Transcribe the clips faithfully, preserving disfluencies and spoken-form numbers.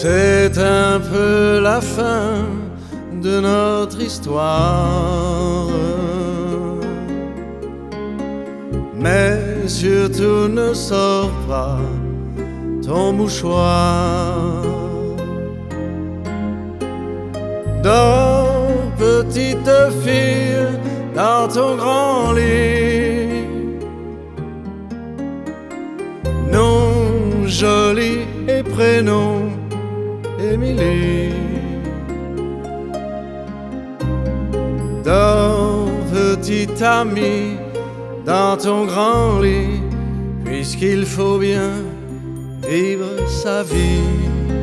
C'est un peu la fin de notre histoire. Mais surtout ne sors pas ton mouchoir. Dors, petite fille, dans ton grand lit. Nom joli et prénom Émilie. Dors, petite amie, dans ton grand lit, puisqu'il faut bien vivre sa vie.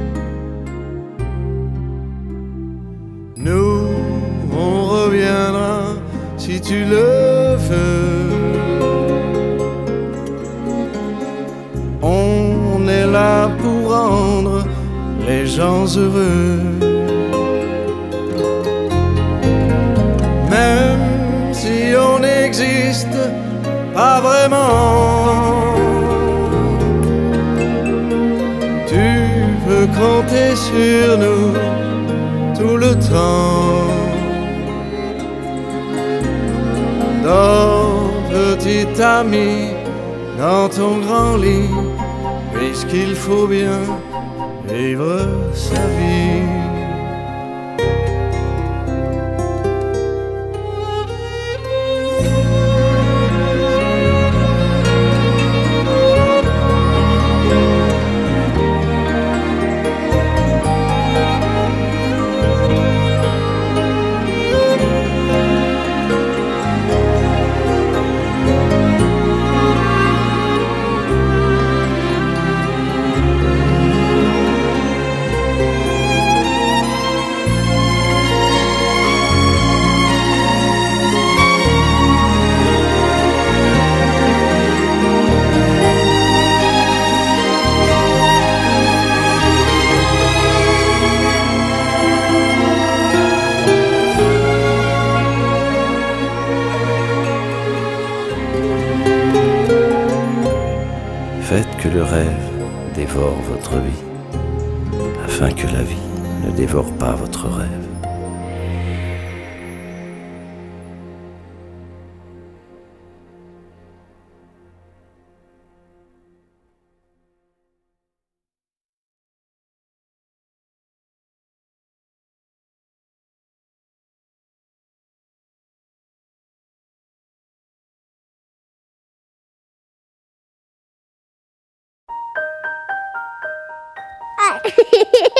Nous, on reviendra si tu le veux. On est là pour rendre les gens heureux. Même si on n'existe pas vraiment, tu peux compter sur nous tout le temps. Dors, petit ami, dans ton grand lit, puisqu'il faut bien vivre sa vie. Faites que le rêve dévore votre vie, afin que la vie ne dévore pas votre rêve. Ah